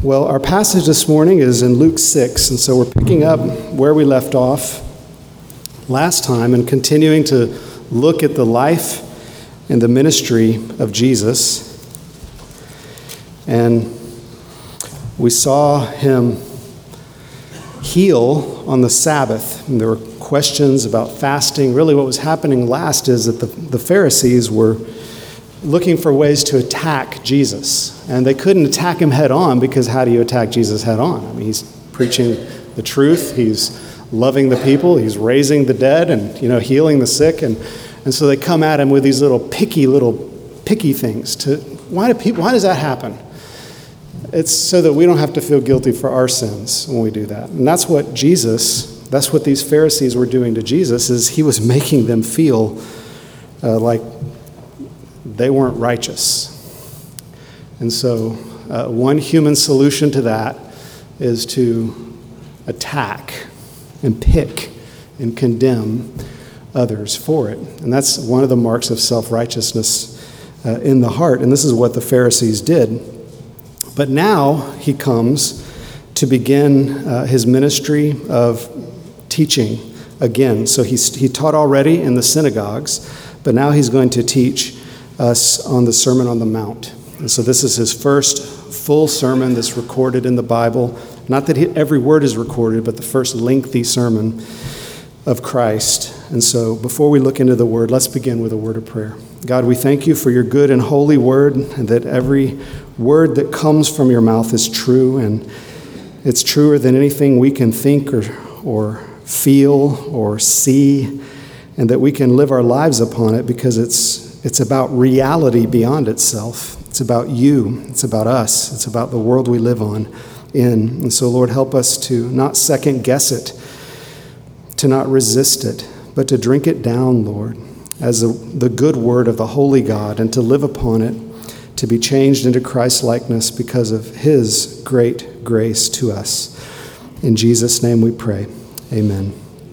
Well, our passage this morning is in Luke 6, and so we're picking up where we left off last time and continuing to look at the life and the ministry of Jesus. And we saw him heal on the Sabbath, and there were questions about fasting. Really what was happening last is that the Pharisees were looking for ways to attack Jesus. And they couldn't attack him head on, because how do you attack Jesus head on? I mean, he's preaching the truth, he's loving the people, he's raising the dead and, healing the sick. And so they come at him with these little picky things. Why does that happen? It's so that we don't have to feel guilty for our sins when we do that. And that's what these Pharisees were doing to Jesus, is he was making them feel like they weren't righteous. And so one human solution to that is to attack and pick and condemn others for it. And that's one of the marks of self-righteousness in the heart. And this is what the Pharisees did. But now he comes to begin his ministry of teaching again. So he taught already in the synagogues, but now he's going to teach us on the Sermon on the Mount. And so this is his first full sermon that's recorded in the Bible. Not that every word is recorded, but the first lengthy sermon of Christ. And so before we look into the word, let's begin with a word of prayer. God, we thank you for your good and holy word, and that every word that comes from your mouth is true, and it's truer than anything we can think or feel or see, and that we can live our lives upon it, because it's about reality beyond itself. It's about you. It's about us. It's about the world we live in. And so, Lord, help us to not second guess it, to not resist it, but to drink it down, Lord, as the good word of the holy God, and to live upon it, to be changed into Christ-likeness because of his great grace to us. In Jesus' name we pray. Amen.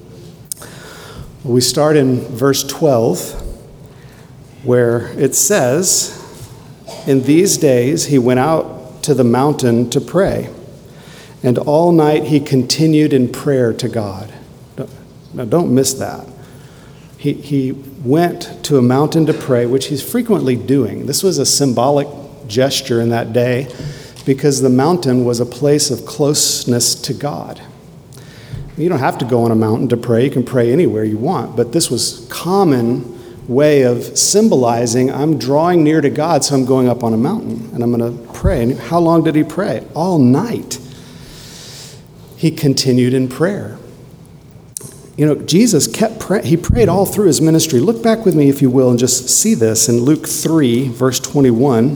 We start in verse 12, where it says, "In these days he went out to the mountain to pray, and all night he continued in prayer to God." Now don't miss that. He went to a mountain to pray, which he's frequently doing. This was a symbolic gesture in that day, because the mountain was a place of closeness to God. You don't have to go on a mountain to pray. You can pray anywhere you want. But this was common way of symbolizing, I'm drawing near to God, so I'm going up on a mountain and I'm going to pray. And how long did he pray? All night. He continued in prayer. Jesus kept praying. He prayed all through his ministry. Look back with me, if you will, and just see this in Luke 3, verse 21.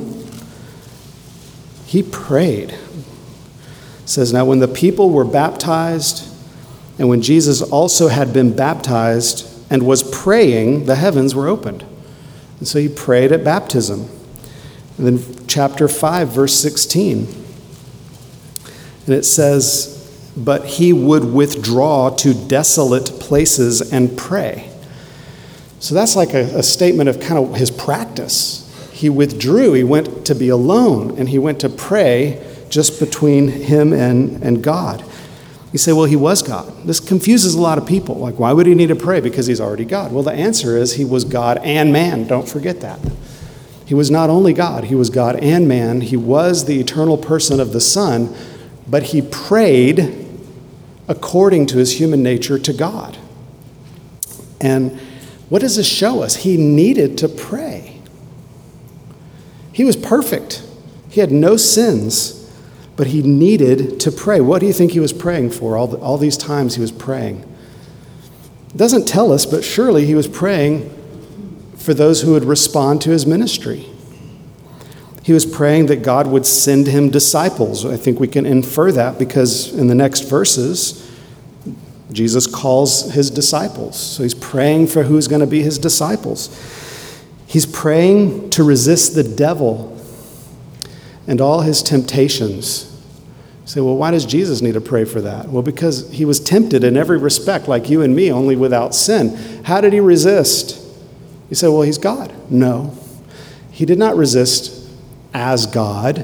He prayed. It says, "Now when the people were baptized, and when Jesus also had been baptized and was praying, the heavens were opened." And so he prayed at baptism. And then chapter 5, verse 16. And it says, "But he would withdraw to desolate places and pray." So that's like a statement of kind of his practice. He withdrew. He went to be alone, and he went to pray just between him and God. You say, well, he was God. This confuses a lot of people. Like, why would he need to pray? Because he's already God. Well, the answer is he was God and man. Don't forget that. He was not only God, he was God and man. He was the eternal person of the Son, but he prayed according to his human nature to God. And what does this show us? He needed to pray. He was perfect. He had no sins. But he needed to pray. What do you think he was praying for all these times he was praying? It doesn't tell us, but surely he was praying for those who would respond to his ministry. He was praying that God would send him disciples. I think we can infer that, because in the next verses, Jesus calls his disciples. So he's praying for who's going to be his disciples. He's praying to resist the devil and all his temptations. You say, well, why does Jesus need to pray for that? Well, because he was tempted in every respect, like you and me, only without sin. How did he resist? You say, well, he's God. No. He did not resist as God.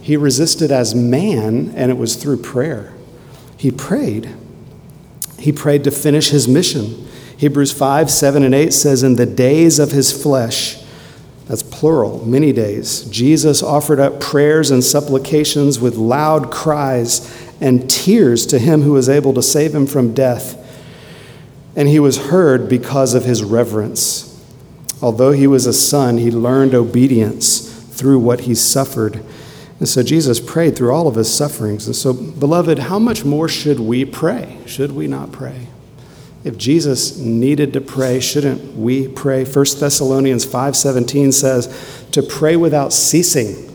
He resisted as man, and it was through prayer. He prayed. He prayed to finish his mission. Hebrews 5, 7, and 8 says, in the days of his flesh, that's plural, many days, Jesus offered up prayers and supplications with loud cries and tears to him who was able to save him from death. And he was heard because of his reverence. Although he was a son, he learned obedience through what he suffered. And so Jesus prayed through all of his sufferings. And so, beloved, how much more should we pray? Should we not pray? If Jesus needed to pray, shouldn't we pray? 1 Thessalonians 5:17 says to pray without ceasing.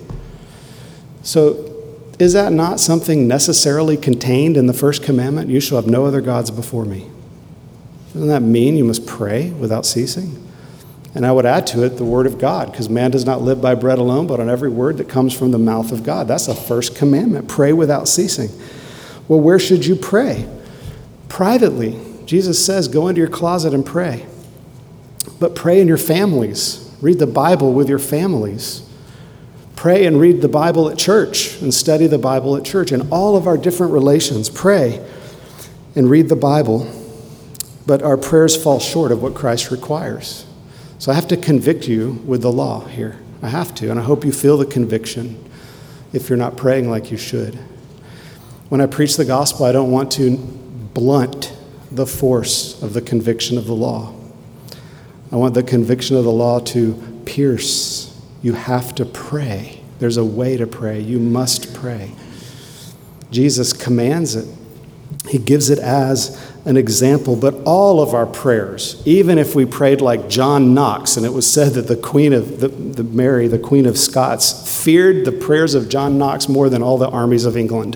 So is that not something necessarily contained in the first commandment? You shall have no other gods before me. Doesn't that mean you must pray without ceasing? And I would add to it the word of God, because man does not live by bread alone, but on every word that comes from the mouth of God. That's the first commandment. Pray without ceasing. Well, where should you pray? Privately. Jesus says, go into your closet and pray. But pray in your families. Read the Bible with your families. Pray and read the Bible at church and study the Bible at church. In all of our different relations, pray and read the Bible. But our prayers fall short of what Christ requires. So I have to convict you with the law here. I have to, and I hope you feel the conviction if you're not praying like you should. When I preach the gospel, I don't want to blunt the force of the conviction of the law. I want the conviction of the law to pierce. You have to pray. There's a way to pray. You must pray. Jesus commands it. He gives it as an example, but all of our prayers, even if we prayed like John Knox, and it was said that the Queen of Mary, the Queen of Scots, feared the prayers of John Knox more than all the armies of England.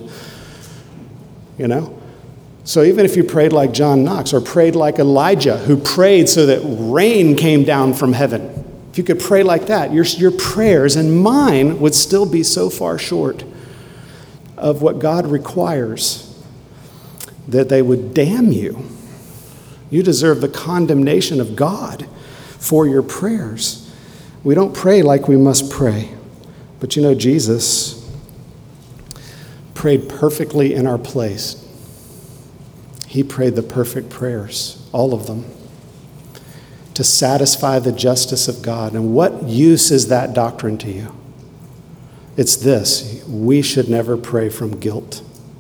You know? So even if you prayed like John Knox or prayed like Elijah, who prayed so that rain came down from heaven, if you could pray like that, your prayers and mine would still be so far short of what God requires that they would damn you. You deserve the condemnation of God for your prayers. We don't pray like we must pray. But you know, Jesus prayed perfectly in our place. He prayed the perfect prayers, all of them, to satisfy the justice of God. And what use is that doctrine to you? It's this: we should never pray from guilt.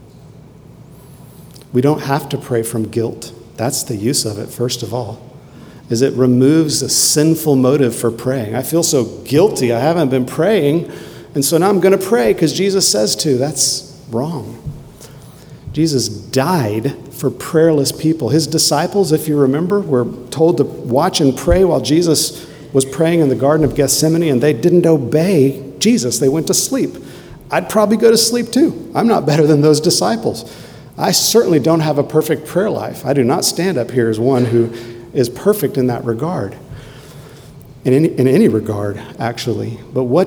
We don't have to pray from guilt. That's the use of it, first of all, is it removes a sinful motive for praying. I feel so guilty. I haven't been praying, and so now I'm going to pray because Jesus says to. That's wrong. Jesus died for prayerless people. His disciples, if you remember, were told to watch and pray while Jesus was praying in the Garden of Gethsemane, and they didn't obey Jesus. They went to sleep. I'd probably go to sleep too. I'm not better than those disciples. I certainly don't have a perfect prayer life. I do not stand up here as one who is perfect in that regard, in any regard, actually. But what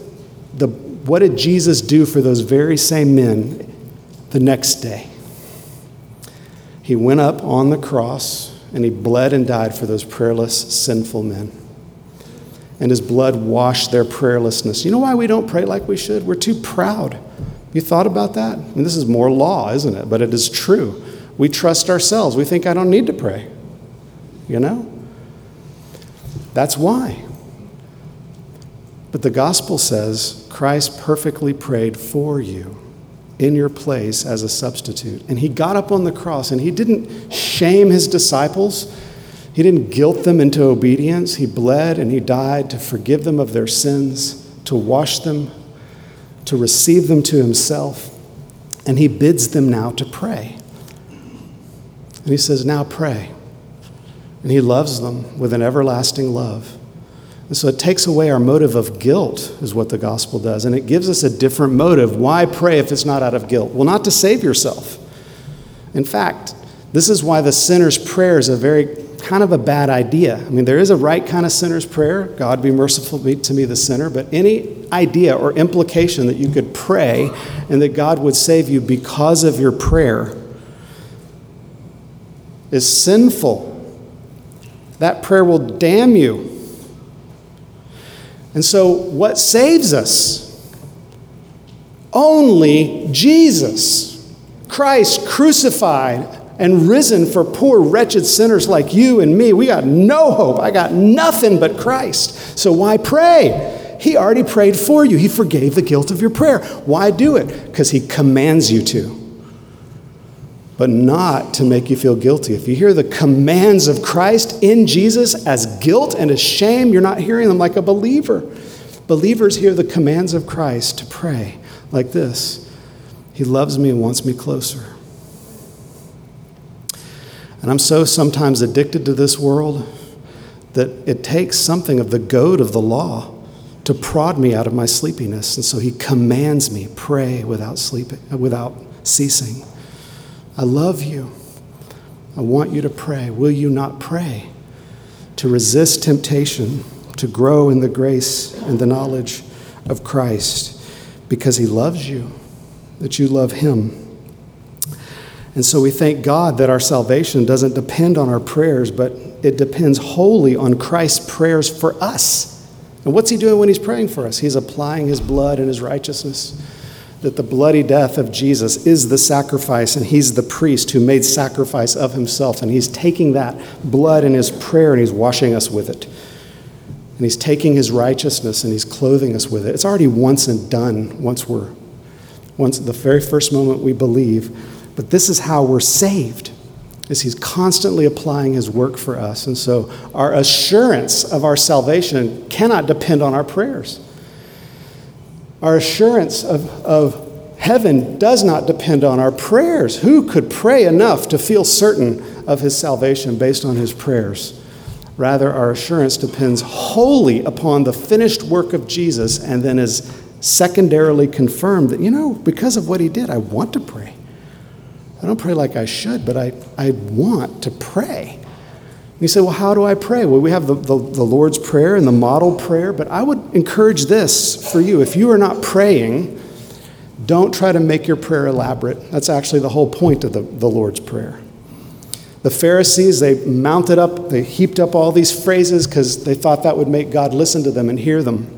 did Jesus do for those very same men the next day? He went up on the cross and he bled and died for those prayerless, sinful men. And his blood washed their prayerlessness. You know why we don't pray like we should? We're too proud. You thought about that? I mean, this is more law, isn't it? But it is true. We trust ourselves. We think, I don't need to pray. You know? That's why. But the gospel says Christ perfectly prayed for you in your place as a substitute. And he got up on the cross and he didn't shame his disciples. He didn't guilt them into obedience. He bled and he died to forgive them of their sins, to wash them, to receive them to himself. And he bids them now to pray. And he says, now pray. And he loves them with an everlasting love. And so it takes away our motive of guilt, is what the gospel does. And it gives us a different motive. Why pray if it's not out of guilt? Well, not to save yourself. In fact, this is why the sinner's prayer is a very kind of a bad idea. I mean, there is a right kind of sinner's prayer. God be merciful to me, the sinner. But any idea or implication that you could pray and that God would save you because of your prayer is sinful. That prayer will damn you. And so what saves us? Only Jesus, Christ crucified and risen for poor, wretched sinners like you and me. We got no hope. I got nothing but Christ. So why pray? He already prayed for you. He forgave the guilt of your prayer. Why do it? Because he commands you to, but not to make you feel guilty. If you hear the commands of Christ in Jesus as guilt and as shame, you're not hearing them like a believer. Believers hear the commands of Christ to pray like this: he loves me and wants me closer. And I'm so sometimes addicted to this world that it takes something of the goad of the law to prod me out of my sleepiness. And so he commands me, pray without ceasing. I love you. I want you to pray. Will you not pray? To resist temptation, to grow in the grace and the knowledge of Christ, because he loves you, that you love him. And so we thank God that our salvation doesn't depend on our prayers, but it depends wholly on Christ's prayers for us. And what's he doing when he's praying for us? He's applying his blood and his righteousness. That the bloody death of Jesus is the sacrifice, and he's the priest who made sacrifice of himself. And he's taking that blood in his prayer and he's washing us with it. And he's taking his righteousness and he's clothing us with it. It's already once and done once the very first moment we believe. But this is how we're saved, is he's constantly applying his work for us. And so our assurance of our salvation cannot depend on our prayers. Our assurance of heaven does not depend on our prayers. Who could pray enough to feel certain of his salvation based on his prayers? Rather, our assurance depends wholly upon the finished work of Jesus, and then is secondarily confirmed that, because of what he did, I want to pray. I don't pray like I should, but I want to pray. You say, well, how do I pray? Well, we have the Lord's Prayer and the model prayer, but I would encourage this for you. If you are not praying, don't try to make your prayer elaborate. That's actually the whole point of the Lord's Prayer. The Pharisees, they heaped up all these phrases because they thought that would make God listen to them and hear them.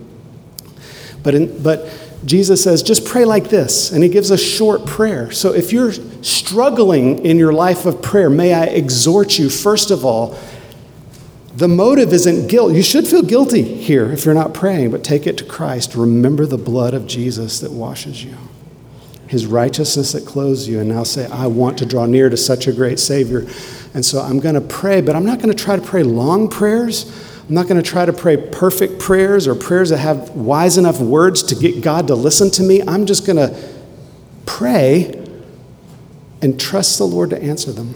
But Jesus says, just pray like this, and he gives a short prayer. So if you're struggling in your life of prayer, may I exhort you, first of all, the motive isn't guilt. You should feel guilty here if you're not praying, but take it to Christ. Remember the blood of Jesus that washes you, his righteousness that clothes you, and now say, I want to draw near to such a great Savior. And so I'm going to pray, but I'm not going to try to pray long prayers. I'm not going to try to pray perfect prayers or prayers that have wise enough words to get God to listen to me. I'm just going to pray and trust the Lord to answer them.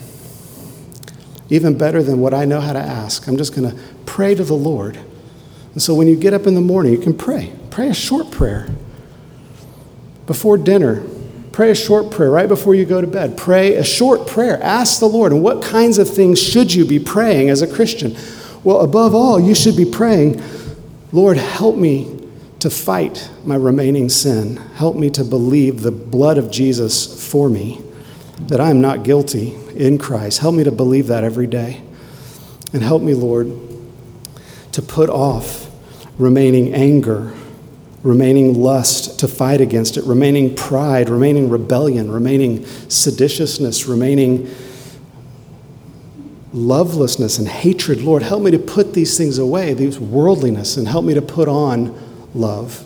Even better than what I know how to ask. I'm just going to pray to the Lord. And so when you get up in the morning, you can pray. Pray a short prayer. Before dinner, pray a short prayer. Right before you go to bed, pray a short prayer. Ask the Lord. And what kinds of things should you be praying as a Christian? Well, above all, you should be praying, Lord, help me to fight my remaining sin. Help me to believe the blood of Jesus for me, that I am not guilty in Christ. Help me to believe that every day. And help me, Lord, to put off remaining anger, remaining lust, to fight against it, remaining pride, remaining rebellion, remaining seditiousness, remaining lovelessness and hatred. Lord, help me to put these things away, these worldliness, and help me to put on love.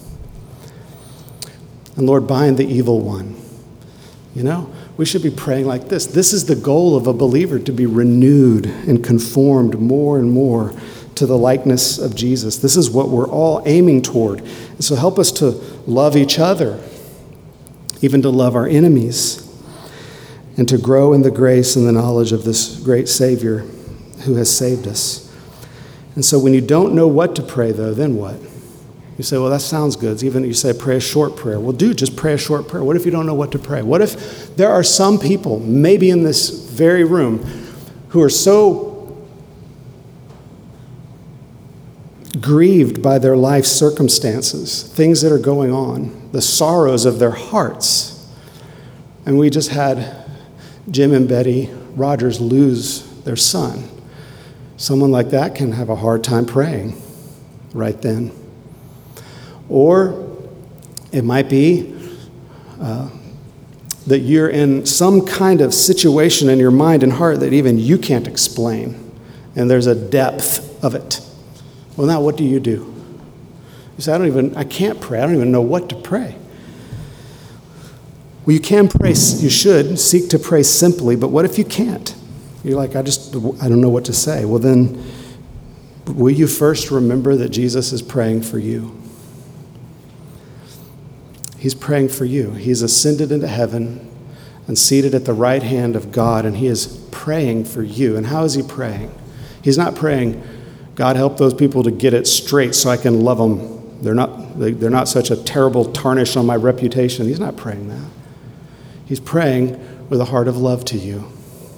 And Lord, bind the evil one. We should be praying like this. This is the goal of a believer, to be renewed and conformed more and more to the likeness of Jesus. This is what we're all aiming toward. And so help us to love each other, even to love our enemies, and to grow in the grace and the knowledge of this great Savior who has saved us. And so when you don't know what to pray, though, then what? You say, well, that sounds good. Even you say, pray a short prayer. Well, just pray a short prayer. What if you don't know what to pray? What if there are some people, maybe in this very room, who are so grieved by their life circumstances, things that are going on, the sorrows of their hearts. And we just had Jim and Betty Rogers lose their son. Someone like that can have a hard time praying right then. Or it might be that you're in some kind of situation in your mind and heart that even you can't explain, and there's a depth of it. Well, now what do? You say, I can't pray. I don't even know what to pray. Well, you can pray, you should seek to pray simply, but what if you can't? You're like, I don't know what to say. Well, then, will you first remember that Jesus is praying for you? He's praying for you. He's ascended into heaven and seated at the right hand of God, and he is praying for you. And how is he praying? He's not praying, God, help those people to get it straight so I can love them. They're not such a terrible tarnish on my reputation. He's not praying that. He's praying with a heart of love to you.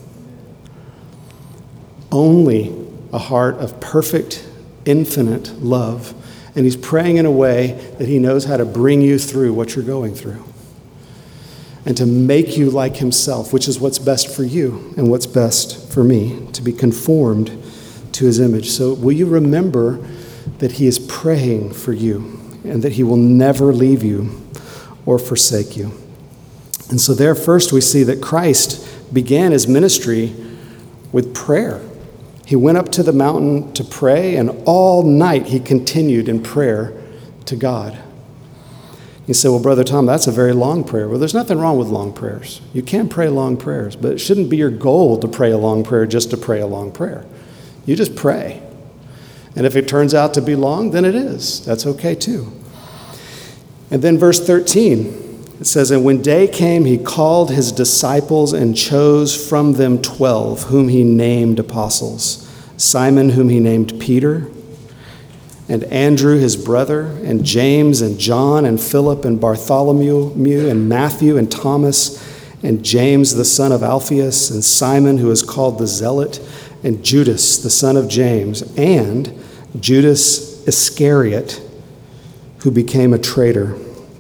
Only a heart of perfect, infinite love. And he's praying in a way that he knows how to bring you through what you're going through. And to make you like himself, which is what's best for you and what's best for me, to be conformed to his image. So will you remember that he is praying for you and that he will never leave you or forsake you? And so there first we see that Christ began his ministry with prayer. He went up to the mountain to pray, and all night he continued in prayer to God. You say, well, Brother Tom, that's a very long prayer. Well, there's nothing wrong with long prayers. You can pray long prayers, but it shouldn't be your goal to pray a long prayer just to pray a long prayer. You just pray. And if it turns out to be long, then it is. That's okay too. And then verse 13, it says, and when day came, he called his disciples and chose from them 12, whom he named apostles. Simon, whom he named Peter, and Andrew, his brother, and James, and John, and Philip, and Bartholomew, and Matthew, and Thomas, and James, the son of Alphaeus, and Simon, who is called the Zealot, and Judas, the son of James, and Judas Iscariot, who became a traitor.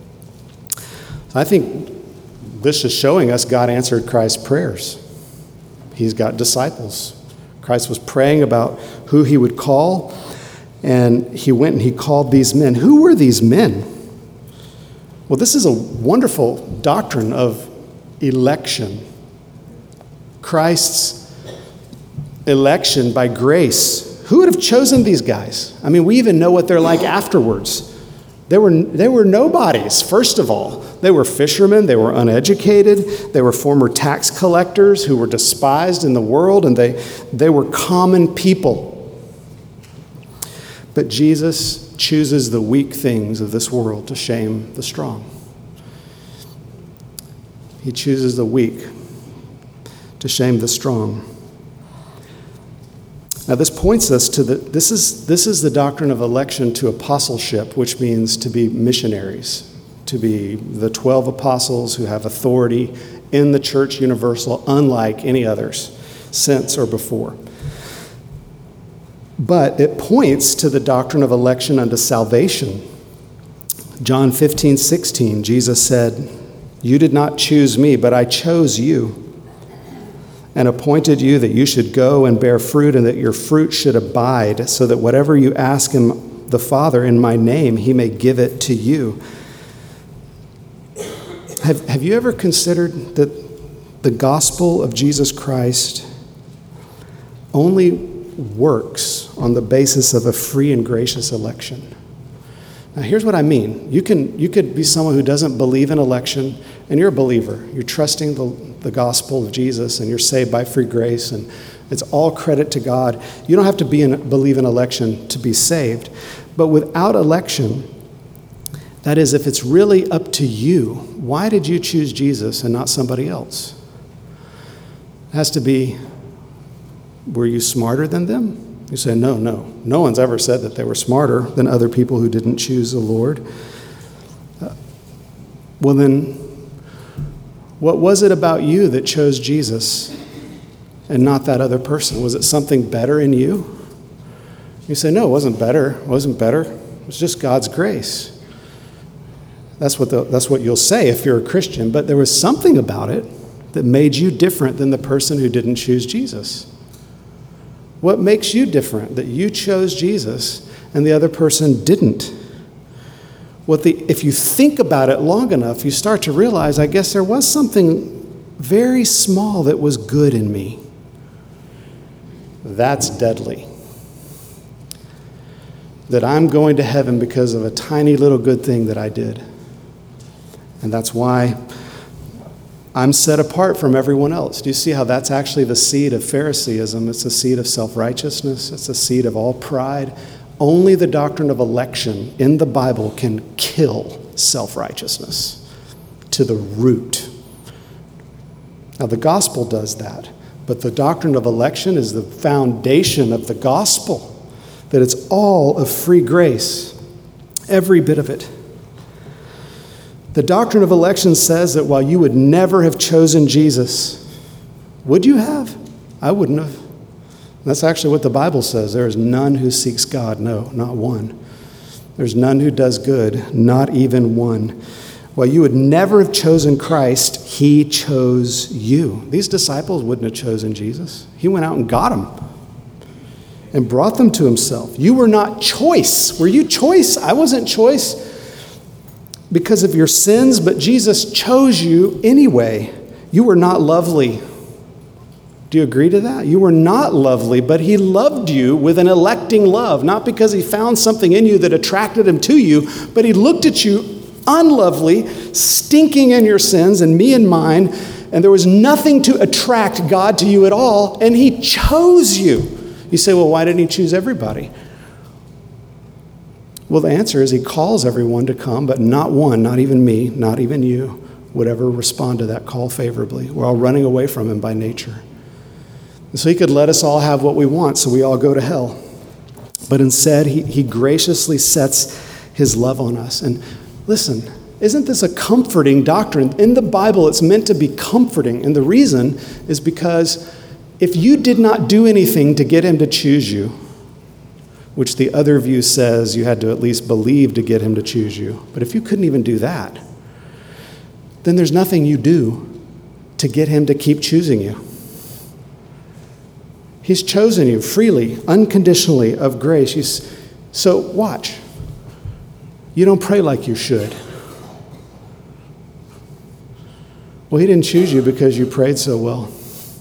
I think this is showing us God answered Christ's prayers. He's got disciples. Christ was praying about who he would call, and he went and he called these men. Who were these men? Well, this is a wonderful doctrine of election. Christ's election by grace. Who would have chosen these guys? I mean, we even know what they're like afterwards. They were nobodies, first of all. They were fishermen, they were uneducated, they were former tax collectors who were despised in the world, and they were common people. But Jesus chooses the weak things of this world to shame the strong. He chooses the weak to shame the strong. Now this points us to this is the doctrine of election to apostleship, which means to be missionaries, to be the 12 apostles who have authority in the church universal, unlike any others since or before. But it points to the doctrine of election unto salvation. John 15:16, Jesus said, "You did not choose me, but I chose you, and appointed you that you should go and bear fruit, and that your fruit should abide, so that whatever you ask him, the Father, in my name, he may give it to you." Have you ever considered that the gospel of Jesus Christ only works on the basis of a free and gracious election? Now, here's what I mean. You could be someone who doesn't believe in election, and you're a believer. You're trusting the gospel of Jesus, and you're saved by free grace, and it's all credit to God. You don't have to believe in election to be saved. But without election, that is, if it's really up to you, why did you choose Jesus and not somebody else? It has to be, were you smarter than them? You say, no. No one's ever said that they were smarter than other people who didn't choose the Lord. Well then, what was it about you that chose Jesus and not that other person? Was it something better in you? You say, no, it wasn't better. It wasn't better. It was just God's grace. That's what you'll say if you're a Christian. But there was something about it that made you different than the person who didn't choose Jesus. What makes you different that you chose Jesus and the other person didn't? if you think about it long enough, you start to realize, I guess there was something very small that was good in me. That's deadly. That I'm going to heaven because of a tiny little good thing that I did. And that's why I'm set apart from everyone else. Do you see how that's actually the seed of Phariseeism? It's the seed of self-righteousness. It's the seed of all pride. Only the doctrine of election in the Bible can kill self-righteousness to the root. Now, the gospel does that, but the doctrine of election is the foundation of the gospel, that it's all of free grace, every bit of it. The doctrine of election says that while you would never have chosen Jesus, would you have? I wouldn't have. That's actually what the Bible says. There is none who seeks God. No, not one. There's none who does good, not even one. While you would never have chosen Christ, he chose you. These disciples wouldn't have chosen Jesus. He went out and got them and brought them to himself. You were not choice. Were you choice? I wasn't choice because of your sins, but Jesus chose you anyway. You were not lovely. Do you agree to that? You were not lovely, but he loved you with an electing love, not because he found something in you that attracted him to you, but he looked at you unlovely, stinking in your sins and me and mine, and there was nothing to attract God to you at all, and he chose you. You say, well, why didn't he choose everybody? Well, the answer is he calls everyone to come, but not one, not even me, not even you, would ever respond to that call favorably. We're all running away from him by nature. And so he could let us all have what we want, so we all go to hell. But instead, he graciously sets his love on us. And listen, isn't this a comforting doctrine? In the Bible, it's meant to be comforting. And the reason is because if you did not do anything to get him to choose you, which the other view says you had to at least believe to get him to choose you, but if you couldn't even do that, then there's nothing you do to get him to keep choosing you. He's chosen you freely, unconditionally, of grace. So watch. You don't pray like you should. Well, he didn't choose you because you prayed so well.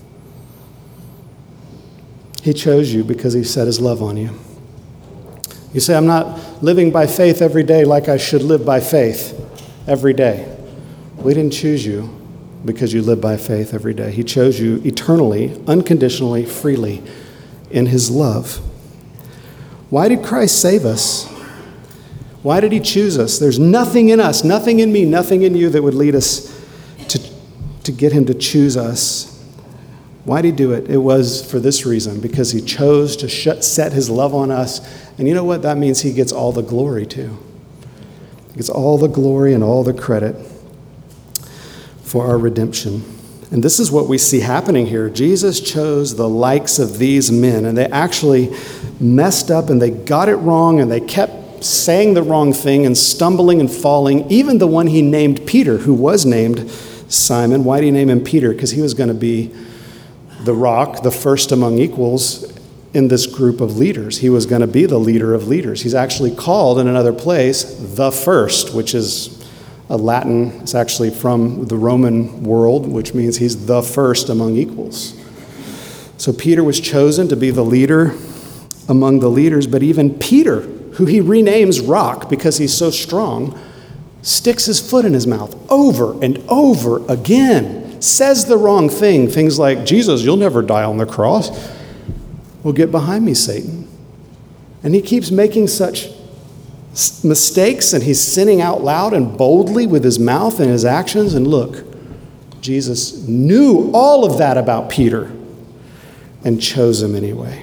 He chose you because he set his love on you. You say, I'm not living by faith every day like I should live by faith every day. We didn't choose you because you live by faith every day. He chose you eternally, unconditionally, freely in his love. Why did Christ save us? Why did he choose us? There's nothing in us, nothing in me, nothing in you that would lead us to get him to choose us. Why did he do it? It was for this reason, because he chose to set his love on us. And you know what? That means he gets all the glory too. He gets all the glory and all the credit for our redemption. And this is what we see happening here. Jesus chose the likes of these men, and they actually messed up and they got it wrong, and they kept saying the wrong thing and stumbling and falling. Even the one he named Peter, who was named Simon. Why did he name him Peter? Because he was going to be the rock, the first among equals in this group of leaders. He was going to be the leader of leaders. He's actually called in another place the first, which is a Latin. It's actually from the Roman world, which means he's the first among equals. So Peter was chosen to be the leader among the leaders, but even Peter, who he renames Rock because he's so strong, sticks his foot in his mouth over and over again, says the wrong thing, things like, Jesus, you'll never die on the cross. Well, get behind me, Satan. And he keeps making such mistakes, and he's sinning out loud and boldly with his mouth and his actions. And look, Jesus knew all of that about Peter and chose him anyway.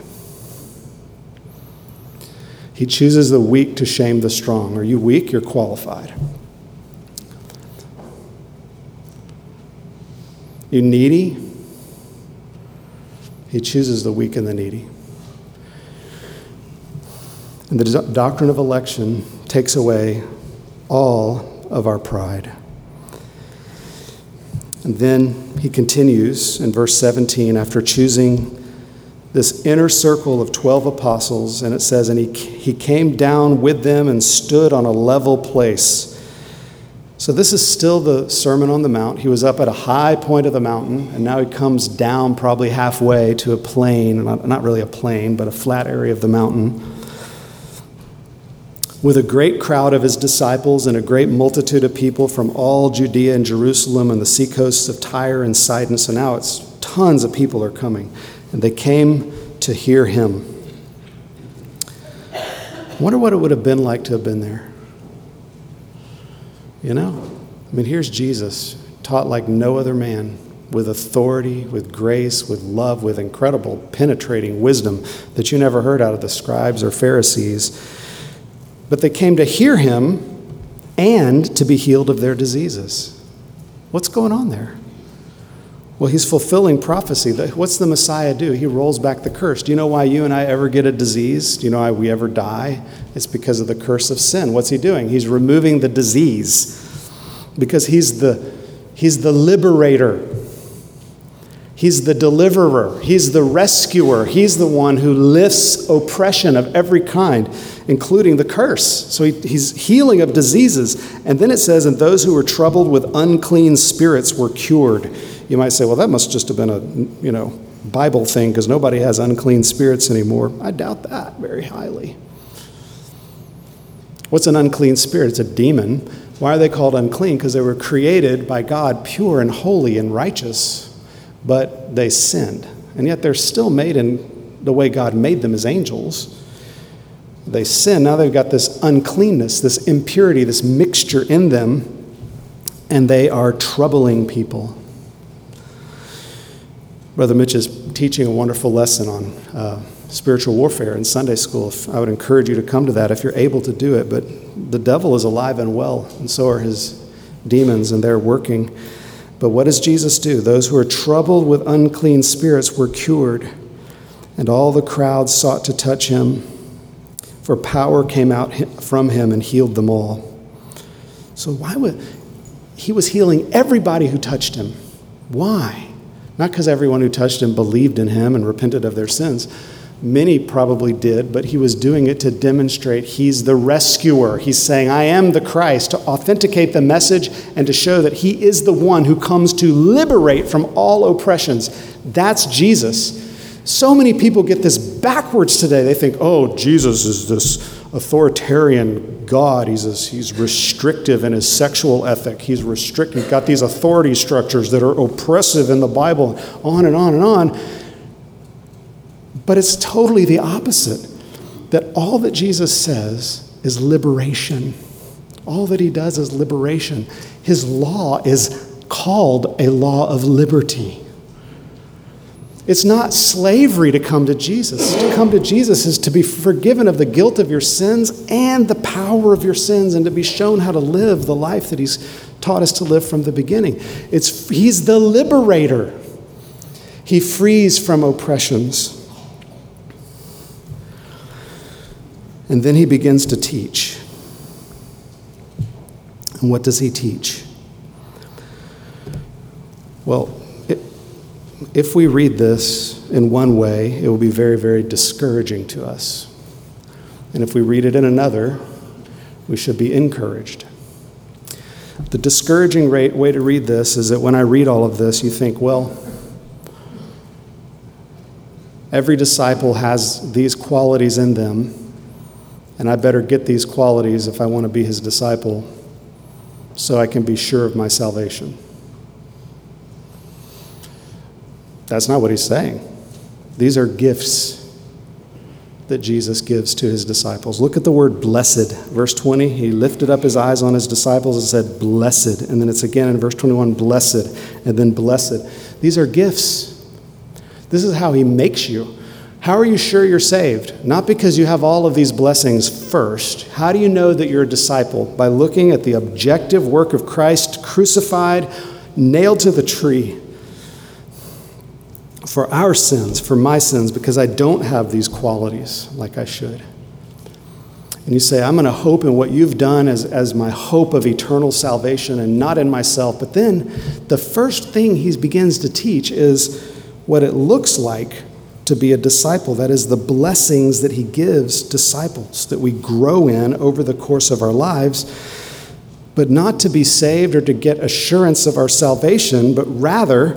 He chooses the weak to shame the strong. Are you weak? You're qualified. You needy? He chooses the weak and the needy. And the doctrine of election takes away all of our pride. And then he continues in verse 17, after choosing this inner circle of 12 apostles, and it says, and he came down with them and stood on a level place. So this is still the Sermon on the Mount. He was up at a high point of the mountain, and now he comes down probably halfway to a plain, not really a plain, but a flat area of the mountain, with a great crowd of his disciples and a great multitude of people from all Judea and Jerusalem and the seacoasts of Tyre and Sidon. So now it's tons of people are coming. And they came to hear him. I wonder what it would have been like to have been there. You know? I mean, here's Jesus, taught like no other man, with authority, with grace, with love, with incredible penetrating wisdom that you never heard out of the scribes or Pharisees. But they came to hear him and to be healed of their diseases. What's going on there? Well, he's fulfilling prophecy. What's the Messiah do? He rolls back the curse. Do you know why you and I ever get a disease? Do you know why we ever die? It's because of the curse of sin. What's he doing? He's removing the disease because he's the liberator. He's the deliverer. He's the rescuer. He's the one who lifts oppression of every kind, including the curse. So he's healing of diseases. And then it says, and those who were troubled with unclean spirits were cured. You might say, well, that must just have been a, Bible thing because nobody has unclean spirits anymore. I doubt that very highly. What's an unclean spirit? It's a demon. Why are they called unclean? Because they were created by God pure and holy and righteous, but they sinned. And yet they're still made in the way God made them as angels. They sin. Now they've got this uncleanness, this impurity, this mixture in them, and they are troubling people. Brother Mitch is teaching a wonderful lesson on spiritual warfare in Sunday school. I would encourage you to come to that if you're able to do it. But the devil is alive and well, and so are his demons, and they're working. But what does Jesus do? Those who are troubled with unclean spirits were cured, and all the crowd sought to touch him, for power came out from him and healed them all. So he was healing everybody who touched him. Why? Not because everyone who touched him believed in him and repented of their sins. Many probably did, but he was doing it to demonstrate he's the rescuer. He's saying, I am the Christ, to authenticate the message and to show that he is the one who comes to liberate from all oppressions. That's Jesus. So many people get this backwards today. They think, oh, Jesus is this authoritarian God. He's restrictive in his sexual ethic. He's got these authority structures that are oppressive in the Bible, on and on and on. But it's totally the opposite. That all that Jesus says is liberation. All that he does is liberation. His law is called a law of liberty. It's not slavery to come to Jesus. To come to Jesus is to be forgiven of the guilt of your sins and the power of your sins, and to be shown how to live the life that he's taught us to live from the beginning. He's the liberator. He frees from oppressions. And then he begins to teach. And what does he teach? Well, if we read this in one way, it will be very, very discouraging to us. And if we read it in another, we should be encouraged. The discouraging way to read this is that when I read all of this, you think, well, every disciple has these qualities in them, and I better get these qualities if I want to be his disciple so I can be sure of my salvation. That's not what he's saying. These are gifts that Jesus gives to his disciples. Look at the word blessed. Verse 20, he lifted up his eyes on his disciples and said, blessed. And then it's again in verse 21, blessed, and then blessed. These are gifts. This is how he makes you. How are you sure you're saved? Not because you have all of these blessings first. How do you know that you're a disciple? By looking at the objective work of Christ crucified, nailed to the tree for our sins, for my sins, because I don't have these qualities like I should. And you say, I'm going to hope in what you've done as my hope of eternal salvation and not in myself. But then the first thing he begins to teach is what it looks like to be a disciple. That is the blessings that he gives disciples, that we grow in over the course of our lives, but not to be saved or to get assurance of our salvation, but rather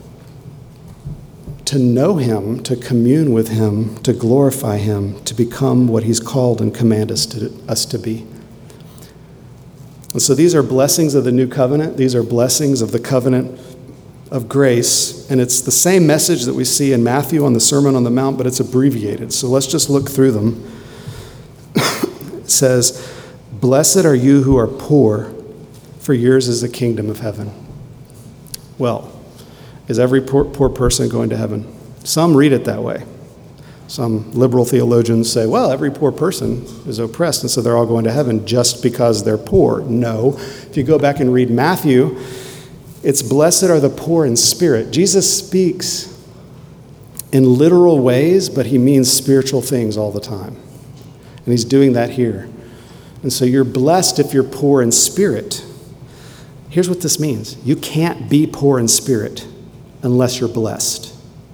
to know him, to commune with him, to glorify him, to become what he's called and commanded us to be. And so these are blessings of the new covenant. These are blessings of the covenant of grace. And it's the same message that we see in Matthew on the Sermon on the Mount, but it's abbreviated. So let's just look through them. It says, "Blessed are you who are poor, for yours is the kingdom of heaven." Well, is every poor person going to heaven? Some read it that way. Some liberal theologians say, well, every poor person is oppressed, and so they're all going to heaven just because they're poor. No. If you go back and read Matthew, it's blessed are the poor in spirit. Jesus speaks in literal ways, but he means spiritual things all the time. And he's doing that here. And so you're blessed if you're poor in spirit. Here's what this means. You can't be poor in spirit unless you're blessed.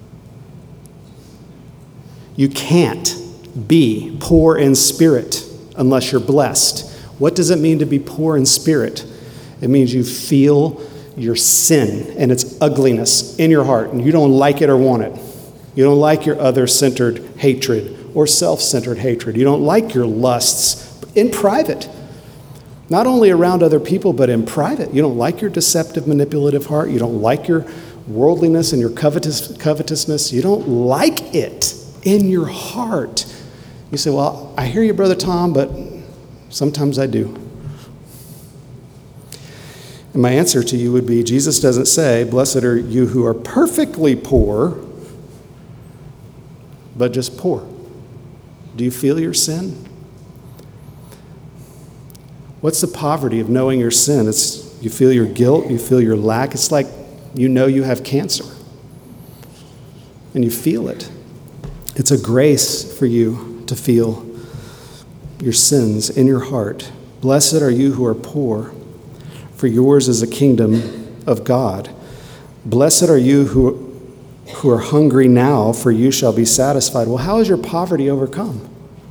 You can't be poor in spirit unless you're blessed. What does it mean to be poor in spirit? It means you feel your sin and its ugliness in your heart, and you don't like it or want it. You don't like your other-centered hatred or self-centered hatred. You don't like your lusts in private. Not only around other people, but in private. You don't like your deceptive, manipulative heart. You don't like your worldliness and your covetousness. You don't like it in your heart. You say, well, I hear you, Brother Tom, but sometimes I do. And my answer to you would be, Jesus doesn't say, blessed are you who are perfectly poor, but just poor. Do you feel your sin? What's the poverty of knowing your sin? It's you feel your guilt, you feel your lack. It's like you know you have cancer, and you feel it. It's a grace for you to feel your sins in your heart. Blessed are you who are poor, for yours is the kingdom of God. Blessed are you who are hungry now, for you shall be satisfied. Well, how is your poverty overcome?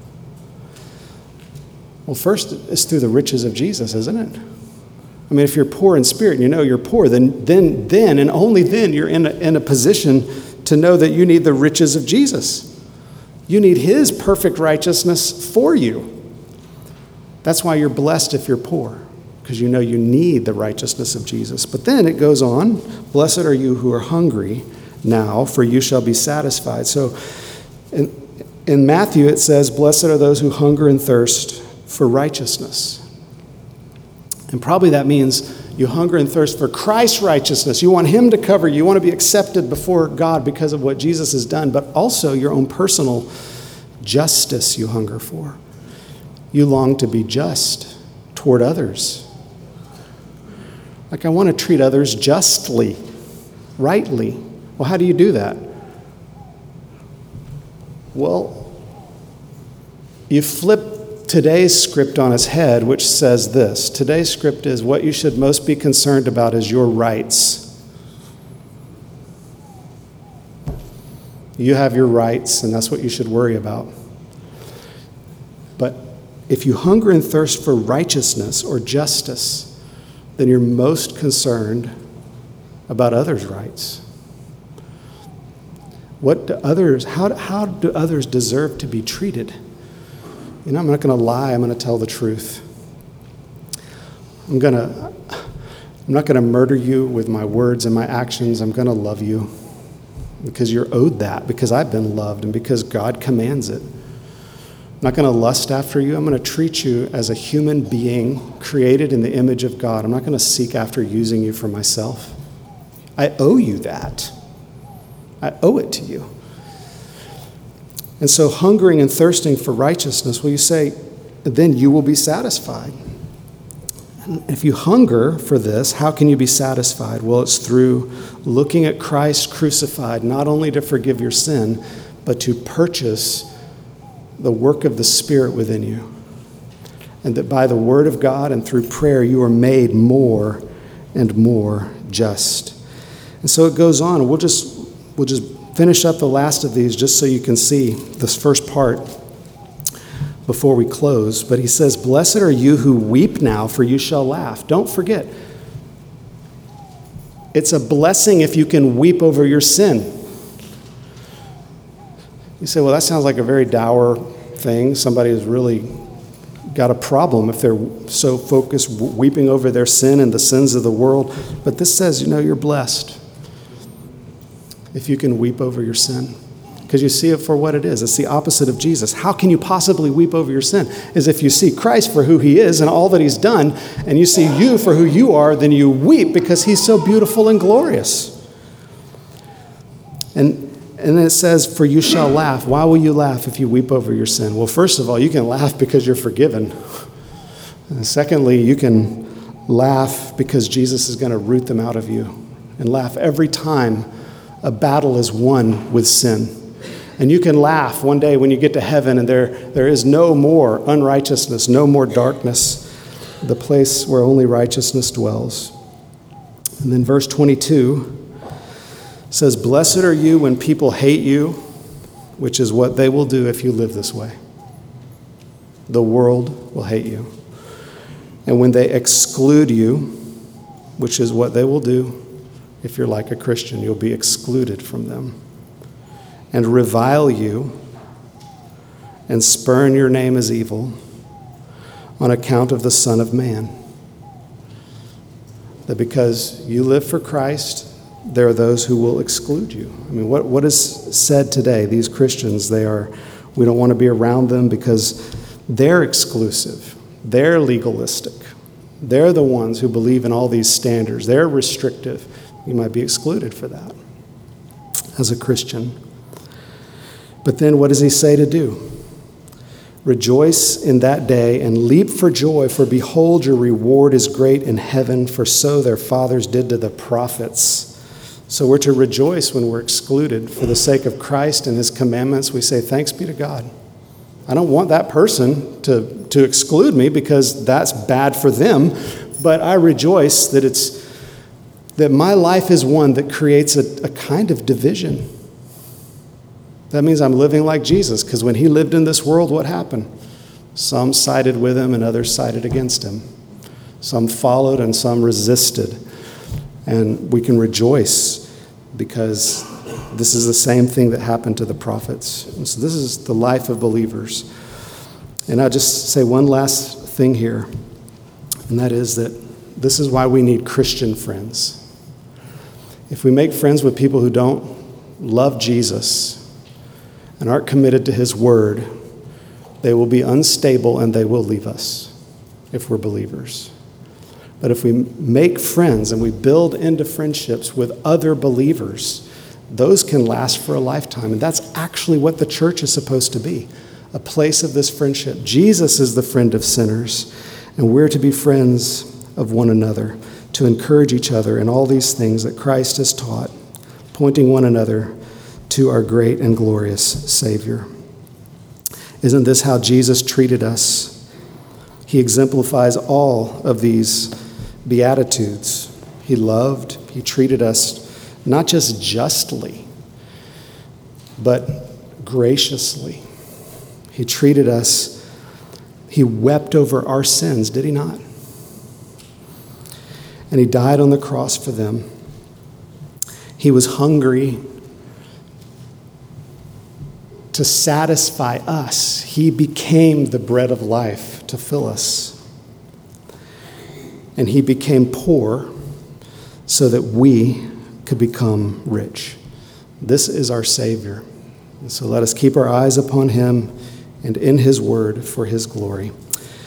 Well, first, it's through the riches of Jesus, isn't it? I mean, if you're poor in spirit and you know you're poor, then and only then you're in a position to know that you need the riches of Jesus. You need his perfect righteousness for you. That's why you're blessed if you're poor, because you know you need the righteousness of Jesus. But then it goes on, blessed are you who are hungry now, for you shall be satisfied. So in Matthew it says, blessed are those who hunger and thirst for righteousness. And probably that means you hunger and thirst for Christ's righteousness. You want him to cover you. You want to be accepted before God because of what Jesus has done, but also your own personal justice you hunger for. You long to be just toward others. Like, I want to treat others justly, rightly. Well, how do you do that? Well, you flip today's script on its head, which says this. Today's script is what you should most be concerned about is your rights. You have your rights, and that's what you should worry about. But if you hunger and thirst for righteousness or justice, then you're most concerned about others' rights. How do others deserve to be treated? You know, I'm not going to lie. I'm going to tell the truth. I'm not going to murder you with my words and my actions. I'm going to love you because you're owed that, because I've been loved and because God commands it. I'm not going to lust after you. I'm going to treat you as a human being created in the image of God. I'm not going to seek after using you for myself. I owe you that. I owe it to you. And so hungering and thirsting for righteousness, well, you say, then you will be satisfied. And if you hunger for this, how can you be satisfied? Well, it's through looking at Christ crucified, not only to forgive your sin, but to purchase the work of the Spirit within you. And that by the word of God and through prayer, you are made more and more just. And so it goes on. We'll just finish up the last of these just so you can see this first part before we close. But he says, "Blessed are you who weep now, for you shall laugh." Don't forget, it's a blessing if you can weep over your sin. You say, well, that sounds like a very dour thing. Somebody has really got a problem if they're so focused weeping over their sin and the sins of the world. But this says, you're blessed if you can weep over your sin, because you see it for what it is. It's the opposite of Jesus. How can you possibly weep over your sin? Is if you see Christ for who he is and all that he's done, and you see you for who you are, then you weep because he's so beautiful and glorious. And then it says, "For you shall laugh." Why will you laugh if you weep over your sin? Well, first of all, you can laugh because you're forgiven. And secondly, you can laugh because Jesus is going to root them out of you, and laugh every time a battle is won with sin. And you can laugh one day when you get to heaven and there is no more unrighteousness, no more darkness, the place where only righteousness dwells. And then verse 22 says, "Blessed are you when people hate you," which is what they will do if you live this way. The world will hate you. "And when they exclude you," which is what they will do if you're like a Christian, you'll be excluded from them. "And revile you and spurn your name as evil on account of the Son of Man." That because you live for Christ, there are those who will exclude you. I mean, what is said today? These Christians, we don't want to be around them because they're exclusive. They're legalistic. They're the ones who believe in all these standards. They're restrictive. You might be excluded for that as a Christian. But then what does he say to do? "Rejoice in that day and leap for joy, for behold, your reward is great in heaven, for so their fathers did to the prophets." So we're to rejoice when we're excluded for the sake of Christ and his commandments. We say, thanks be to God. I don't want that person to exclude me because that's bad for them, but I rejoice that my life is one that creates a kind of division. That means I'm living like Jesus, because when he lived in this world, what happened? Some sided with him and others sided against him. Some followed and some resisted. And we can rejoice because this is the same thing that happened to the prophets. And so this is the life of believers. And I'll just say one last thing here, and that is that this is why we need Christian friends. If we make friends with people who don't love Jesus and aren't committed to his word, they will be unstable and they will leave us if we're believers. But if we make friends and we build into friendships with other believers, those can last for a lifetime. And that's actually what the church is supposed to be, a place of this friendship. Jesus is the friend of sinners, and we're to be friends of one another, to encourage each other in all these things that Christ has taught, pointing one another to our great and glorious Savior. Isn't this how Jesus treated us? He exemplifies all of these Beatitudes. He loved, he treated us not just justly, but graciously. He treated us, he wept over our sins, did he not? And he died on the cross for them. He was hungry to satisfy us. He became the bread of life to fill us. And he became poor so that we could become rich. This is our Savior. And so let us keep our eyes upon him and in his word for his glory.